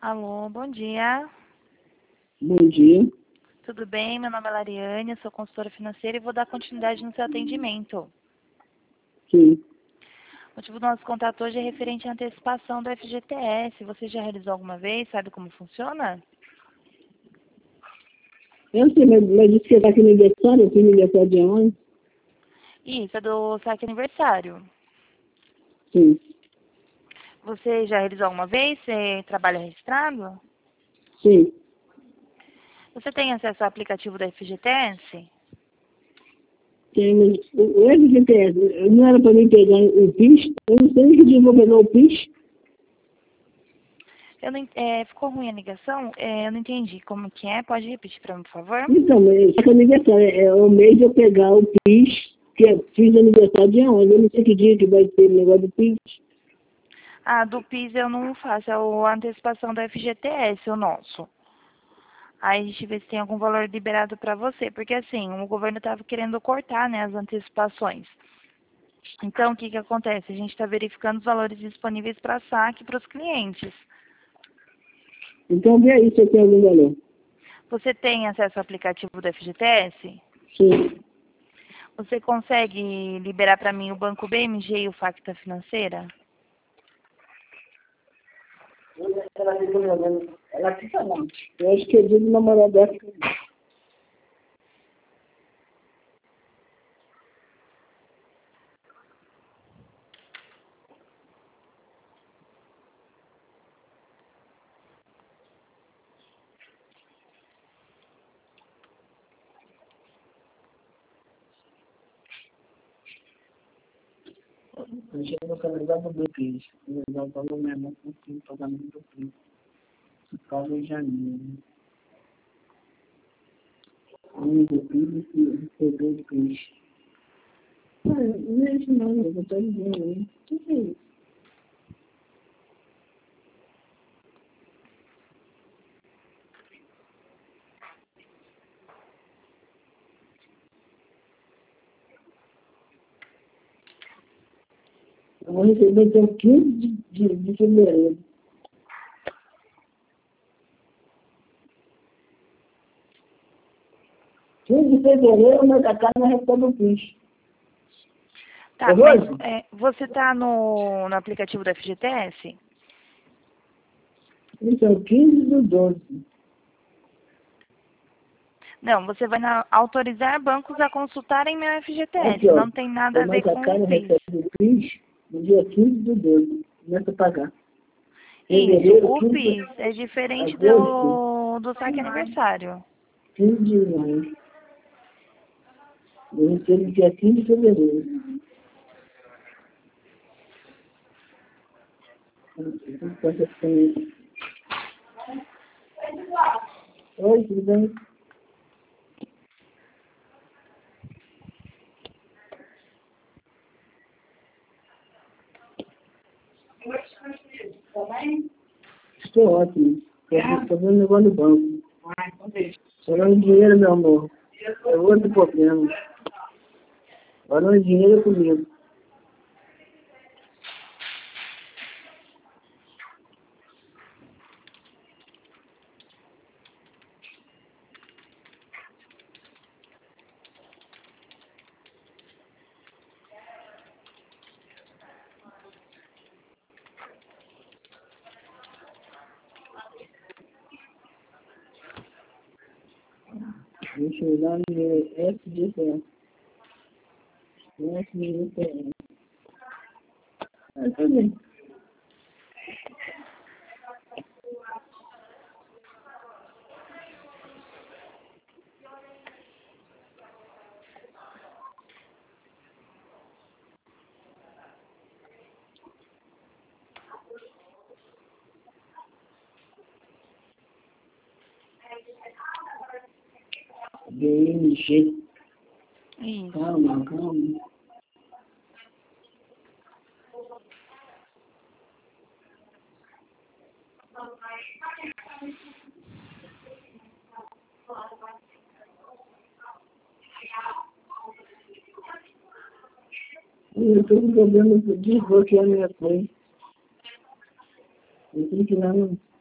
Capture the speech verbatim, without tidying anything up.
Alô, bom dia. Bom dia. Tudo bem? Meu nome é Lariane, eu sou consultora financeira e vou dar continuidade no seu atendimento. Sim. O motivo do nosso contato hoje é referente à antecipação do F G T S. Você já realizou alguma vez? Sabe como funciona? Eu sei, mas, mas disse que está aqui no aniversário, eu fiz aniversário de onze. Isso, é do saque aniversário. Sim. Você já realizou alguma vez? Você trabalha registrado? Sim. Você tem acesso ao aplicativo da F G T S? Tem, mas o o F G T S, não era para mim pegar o PIS? Eu não sei que dia eu vou pegar o PIS. Eu não, en- é, ficou ruim a ligação? É, eu não entendi como que é. Pode repetir para mim, por favor? Então, mas é que aniversário, é, é o mês de eu pegar o PIS, que é, fiz aniversário dia onze. Eu não sei que dia que vai ter o negócio do PIS. Ah, do PIS eu não faço, é o- a antecipação da F G T S, o nosso. Aí a gente vê se tem algum valor liberado para você, porque assim, o governo estava querendo cortar, né, as antecipações. Então, o que que acontece? A gente está verificando os valores disponíveis para saque para os clientes. Então, vê aí se eu tenho algum valor. Você tem acesso ao aplicativo do F G T S? Sim. Você consegue liberar para mim o Banco B M G e o Facta Financeira? Ela fica me olhando. Ela fica não. Eu acho que é dia do namorado dela. Eu chego no calendário do PIS. Eu já falo minha mãe com o pagamento do PIS. Paga em janeiro. Um do PIS e recebeu do PIS. Não, não é isso não, eu estou dizendo aí. O que é isso? Eu vou receber dia quinze de, de, de fevereiro. quinze de fevereiro, meu cacau não recebe o PIS. Tá, É mas hoje? é, você está no, no aplicativo do F G T S? Isso é o quinze do doze. Não, você vai na autorizar bancos a consultarem meu F G T Aqui, S. ó. Não tem nada a O meu ver com cacau o PIS. recebe o PIS no dia quinze do doze. Começa a pagar. Isso, Fevereiro, o quinze PIS é de diferente agosto, do, do saque aniversário. quinze de maio. Eu recebo dia quinze de fevereiro. Oi, tudo bem? Estou ótimo. Estou vendo negócio no banco. Falando de dinheiro, meu amor. É outro problema. Falando de dinheiro é comigo. Deixa eu dar no F G T S. F G T S. Ah, tá bem. B M G. Isso. Calma, calma. Eu estou com problema de desbloquear minha conta. Eu tenho que ir lá no